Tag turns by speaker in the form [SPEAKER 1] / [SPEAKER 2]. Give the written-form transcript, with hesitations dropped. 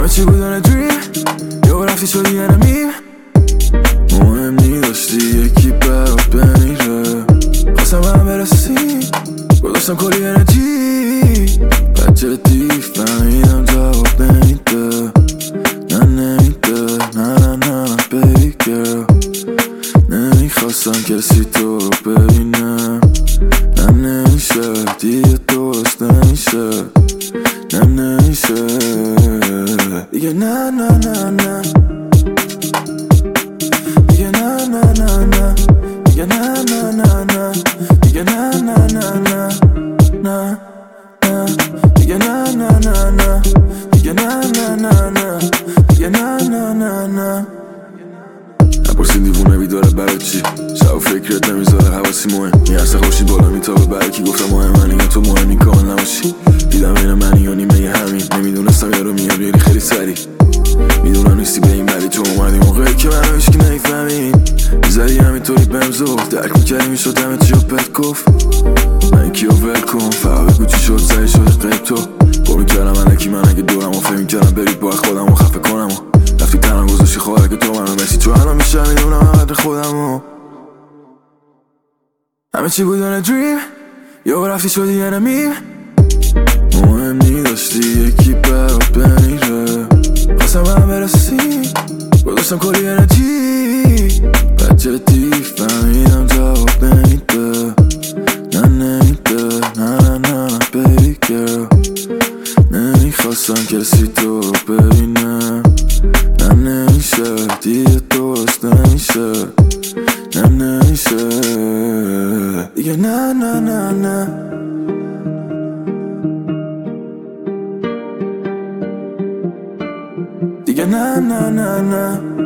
[SPEAKER 1] همه چی بودن دریم یه رفتی شدی یه نمیم مهم نی داشتی یکی برات بمیره خواستم هم برسی گذاشتم کلی انرژی بعد جدی فهمیدم جواب نمیده نه نمیده نه baby girl نمیخواستم کسی تو رو ببینم نه نمیشه دیگه درست نمیشه نه نمیشه دیگه نه دیگه نه دیگه نه دیگه نه دیگه نه دیگه نه نپرسین دیوونه بیداره برای چی شب و فکرت نمیذاره حواسی مهم میرسه خوشید بالا میتابه برای کی گفتم مهم منی یا تو مهمی کامل نباشی دیدم این منی یا نیمه همین نمیدونستم یارو میاد بیاری خیلی سریع میدونم نیستی به این بدی تو اومدی موقعی که منو هیچکی نمیفهمین میزدی همینطوری بهم زفت درک میکردی میشد همه چی رو بهت گفت من کیو ول کن فقط بگو چی شد سعی شد قیب تو با میکردم الکی من اگه دورم و فهم میکردم برید با خودم و خفه کنم و رفتی تنم گذاشتی خواهر که تو منو مسی تو الان میشه میدونم قدر خودم همه چی بودن دریم یه رفتی شدی یه نمیم مهم نی داشتی یکی برات بمیره خواستم هم برسی گذاشتم کلی انرژی بعد جدی فهمیدم جواب نمیده نه نمیده نه baby girl نمیخواستم کسی تو رو ببینم نه نمیشه دیگه درست نمیشه نه نمیشه دیگه نه دیگه نه